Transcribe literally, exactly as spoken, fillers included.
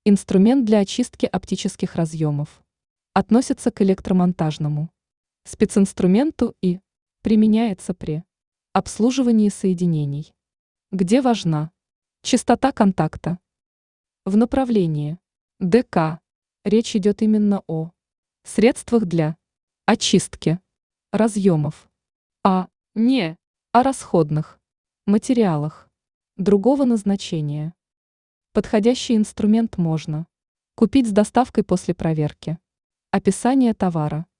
Инструмент для очистки оптических разъемов. Относится к электромонтажному специнструменту и применяется при обслуживании соединений, где важна частота контакта. В направлении ДК речь идет именно о средствах для очистки разъемов, а не о расходных материалах другого назначения. Подходящий инструмент можно купить с доставкой после проверки описания товара.